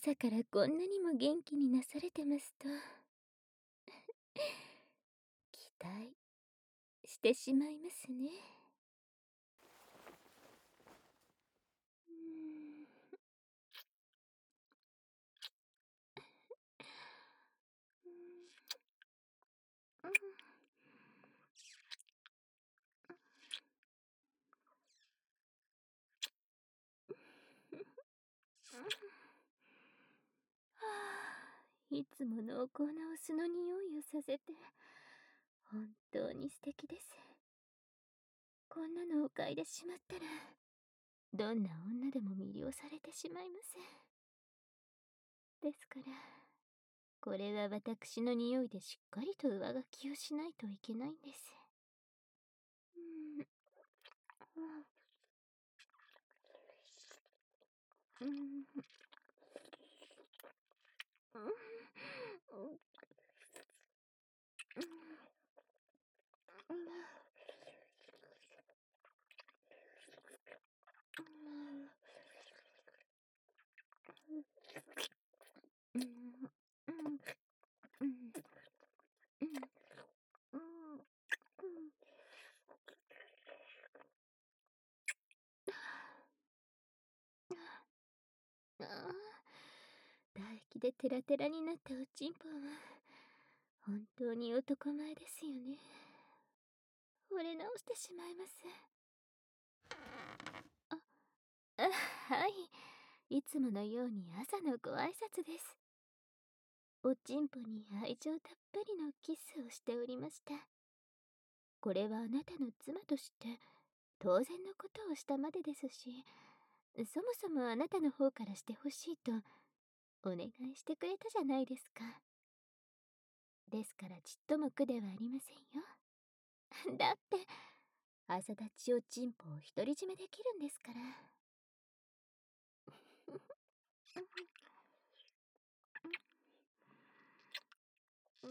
朝からこんなにも元気になされてますと期待してしまいますね。うーん。うん。はあ、いつも濃厚なお酢の匂いをさせて本当に素敵です。こんなのを嗅いでしまったらどんな女でも魅了されてしまいます。ですからこれは私の匂いでしっかりと上書きをしないといけないんです。うん。うん。うん。うん。うん。うん。ああ、唾液でテラテラになったおちんぽは本当に男前ですよね。惚れ直してしまいます。はい、いつものように朝のご挨拶です。おちんぽに愛情たっぷりのキスをしておりました。これはあなたの妻として当然のことをしたまでですし、そもそもあなたの方からしてほしいとお願いしてくれたじゃないですか。ですからちっとも苦ではありませんよ。だって朝立ちおちんぽを独り占めできるんですから。うーん。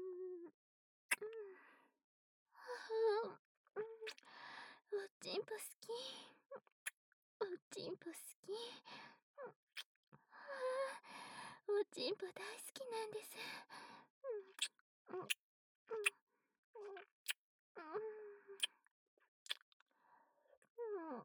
はあ、おちんぽ好き。おちんぽ好き。はあ、おちんぽ大好きなんです。うん。うん。うん。うん。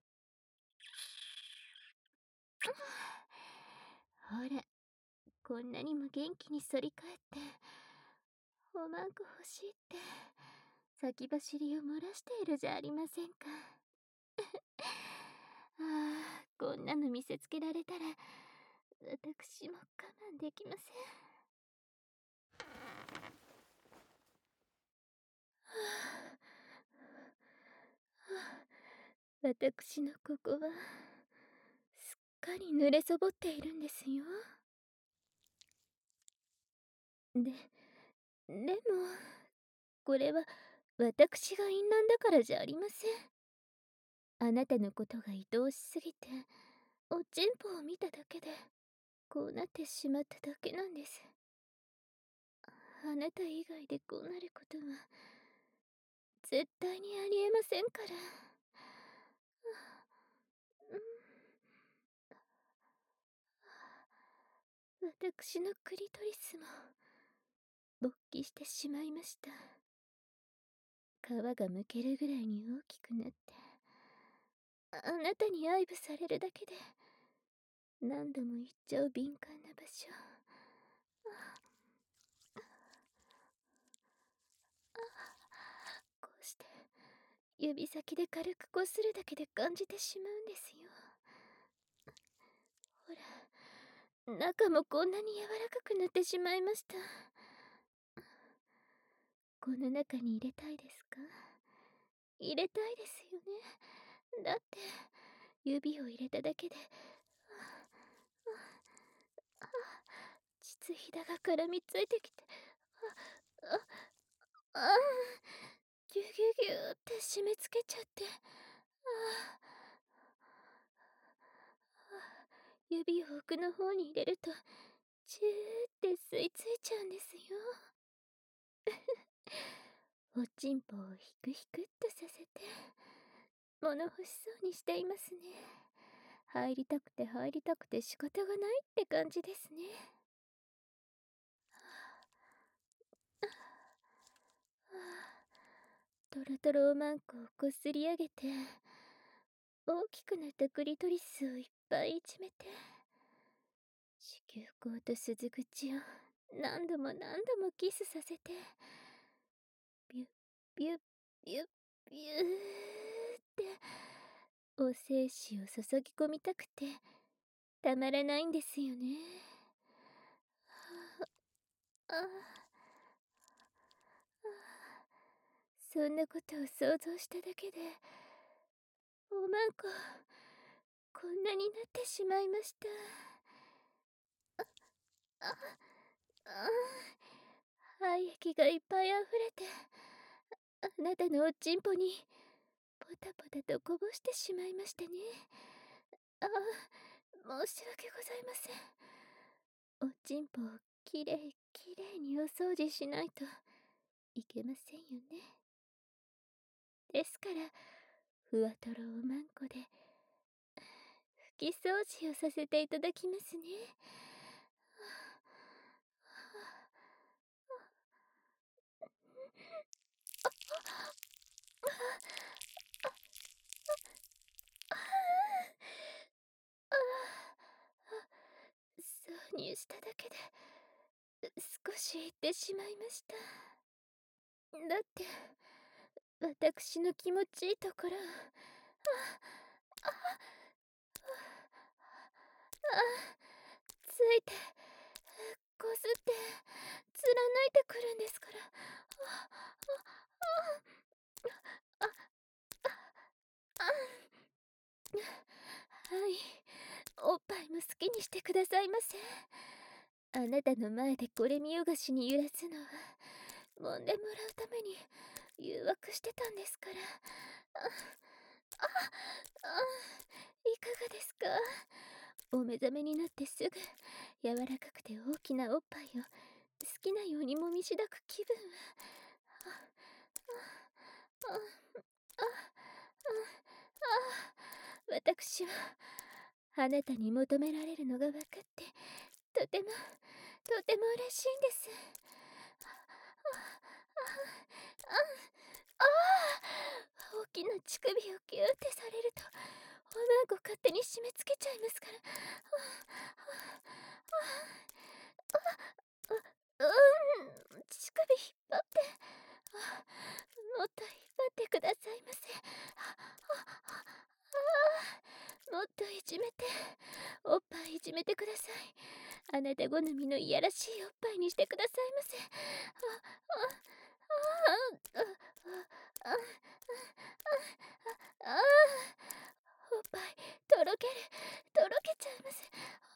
ほら、こんなにも元気に反り返って、おまんこ欲しいって、先走りを漏らしているじゃありませんか。ああ、こんなの見せつけられたら、私も我慢できません。私のここは、すっかり濡れそぼっているんですよ。でも、これは私が淫乱だからじゃありません。あなたのことが愛おしすぎて、おちんぽを見ただけで、こうなってしまっただけなんです。あなた以外でこうなることは、絶対にありえませんから。うん。私のクリトリスも、勃起してしまいました。皮がむけるぐらいに大きくなって、あなたに愛撫されるだけで、何度も言っちゃう敏感な場所。こうして指先で軽くこするだけで感じてしまうんですよ。ほら、中もこんなに柔らかくなってしまいました。この中に入れたいですか？入れたいですよね。だって指を入れただけで膣ひだが絡みついてきて、あああギュギュギュって締め付けちゃって、指を奥の方に入れるとチューって吸い付いちゃうんですよ。おちんぽをヒクヒクっとさせて物欲しそうにしていますね。 入りたくて入りたくて仕方がないって感じですね。トロトロおまんこをこすり上げて、大きくなったクリトリスをいっぱいいじめて、子宮口と鈴口を何度も何度もキスさせて、ビュッビュッビュッビューってお精子を注ぎ込みたくてたまらないんですよね。ああ、そんなことを想像しただけでおまんここんなになってしまいました。ああ、廃液がいっぱいあふれて、あなたのおちんぽにポタポタとこぼしてしまいましたね。ああ、申し訳ございません。おちんぽをきれいきれいにお掃除しないといけませんよね。ですからふわとろおまんこで拭き掃除をさせていただきますね。挿入しただけで少しいってしまいました。だって私の気持ちいいところをついてこすって貫いてくるんですから。はい、おっぱいも好きにしてくださいませ。あなたの前でこれ見よがしに揺らすのは揉んでもらうために誘惑してたんですから。いかがですか？お目覚めになってすぐ柔らかくて大きなおっぱいを好きなようにもみしだく気分は。私はあなたに求められるのが分かってとてもとても嬉しいんです。大きな乳首をギューってされるとおまんこ勝手に締め付けちゃいますから。乳首引っ張ってもっと引っ張ってくださいませ。もっといじめておっぱいいじめてください。あなた好みのいやらしいおっぱいにしてくださいませ。おっぱいとろけるとろけちゃいます。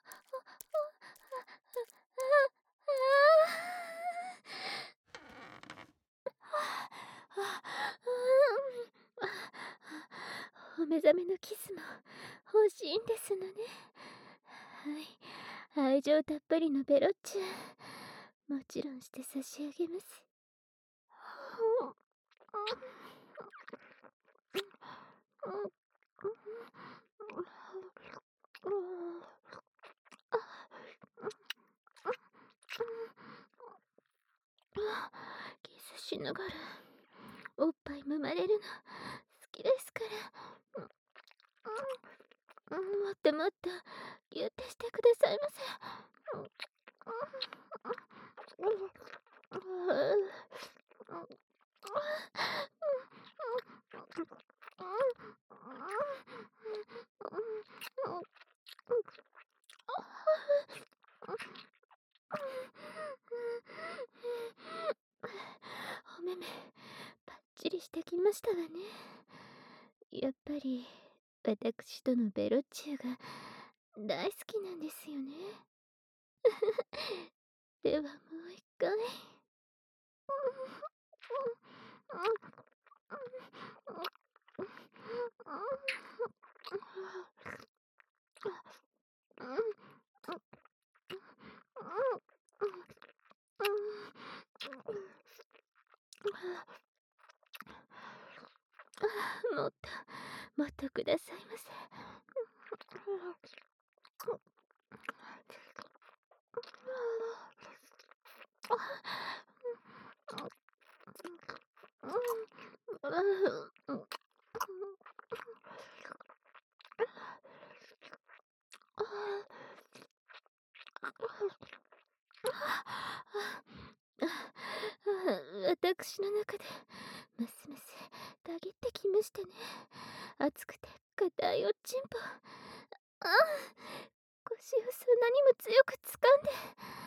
お目覚めのキスも欲しいんですのね。はい、愛情たっぷりのベロッチュもちろんして差し上げます。キスしながらおっぱい揉まれるの好きですから。もっともっとギュッてしてくださいませ。お目目パッチリしてきましたわね。やっぱり私とのベロチューが大好きなんですよね。ではもう一回。もっともっとくださいませ。 私の中でますますたぎってきましたね。熱くて硬いおちんぽ。ああ、腰をそんなにも強く掴んで。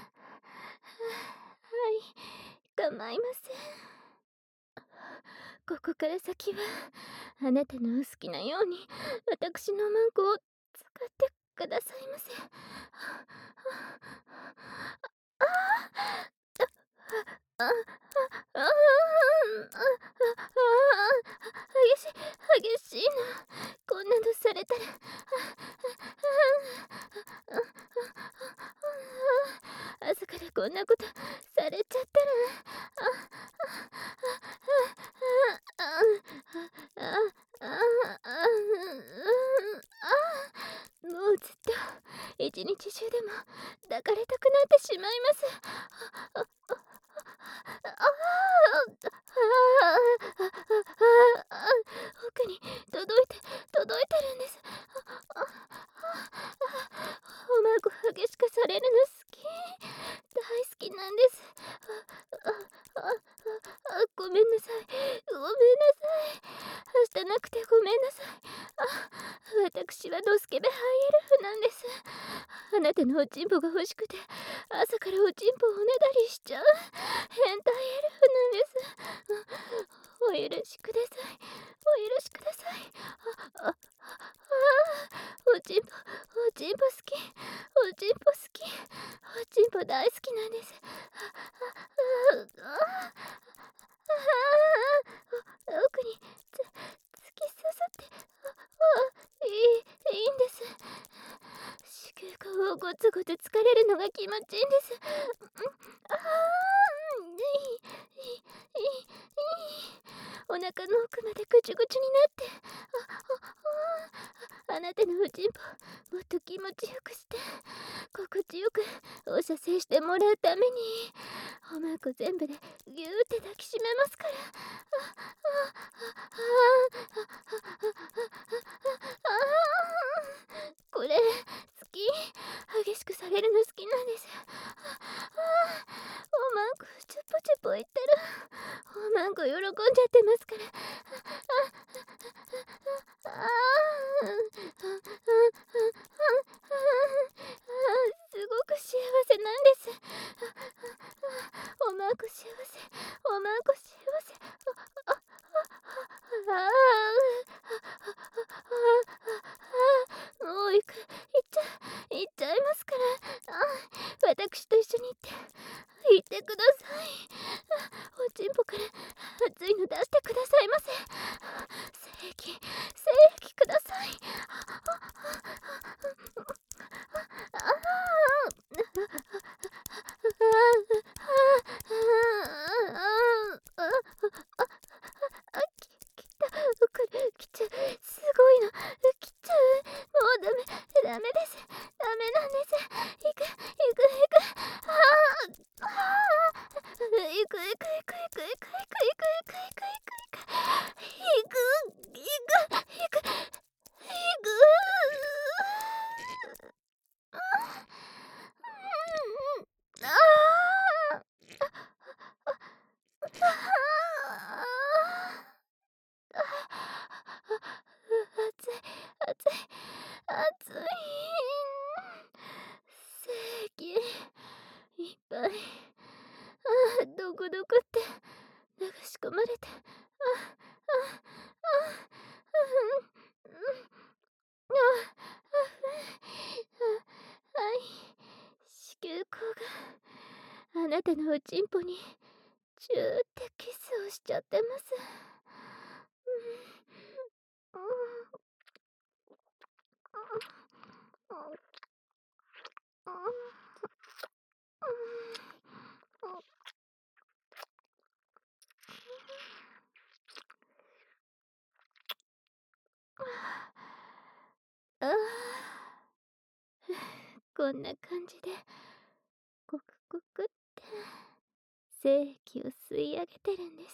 はい、構いません。ここから先はあなたのお好きなように私のマンコを使ってくださいませ。ああ、あ、あ、あ、あ、あ、激しい、激しいな。こんなのされたら。朝からこんなことされちゃったら。もうずっと一日中でも抱かれたくなってしまいます。奥に届いてるんです。おまご激しくされるの好き。大好きなんです。ごめんなさい。ごめんなさい。明日なくてごめんなさい。私はドスケベハイエルフなんです。あなたのおちんぽが欲しくて朝からおちんぽをおねだりしちゃう変態エルフなんです。お許しください。お許しください。おちんぽ、おちんぽ好き。おちんぽ好き。おちんぽ大好きなんです。奥に突き刺さって、いいんです。子宮口をゴツゴツ疲れるのが気持ちいいんです。お腹の奥までぐちゅぐちゅになって。あなたのおちんぽもっと気持ちよくして心地よくお射精してもらうためにおまんこ全部でぎゅーって抱きしめますから。これ好き。激しくされるの好きなんです。おまんこチュポチュポ言ってる。おまんこ喜んじゃってますから。すごく幸せなんです。おまんこ幸せ。おまんこ幸せ。もう行っちゃいますから。私と一緒に行ってください。おちんぽから熱いの出してくださいませ。精液ください。来ちゃう。すごいの。来ちゃう。もうダメです。ダメなんです。行く。行く。熱い。精液いっぱい。どこって流し込まれて。はい。子宮口があなたのおちんぽにチューってキスをしちゃってます。ああ、こんな感じで、ゴクゴクって。 精液を吸い上げてるんです。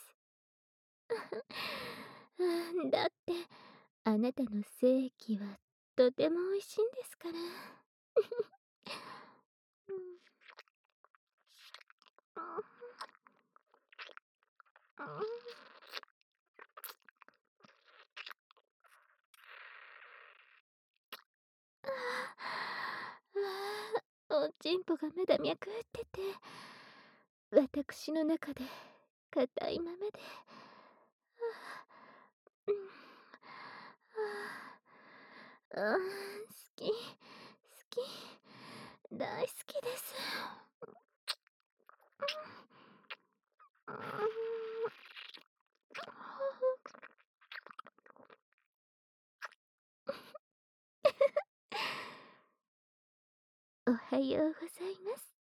だってあなたの精液はとても美味しいんですから。おちんぽがまだ脈打ってて、私の中で硬いままで。好き、好き、大好きです。おはようございます。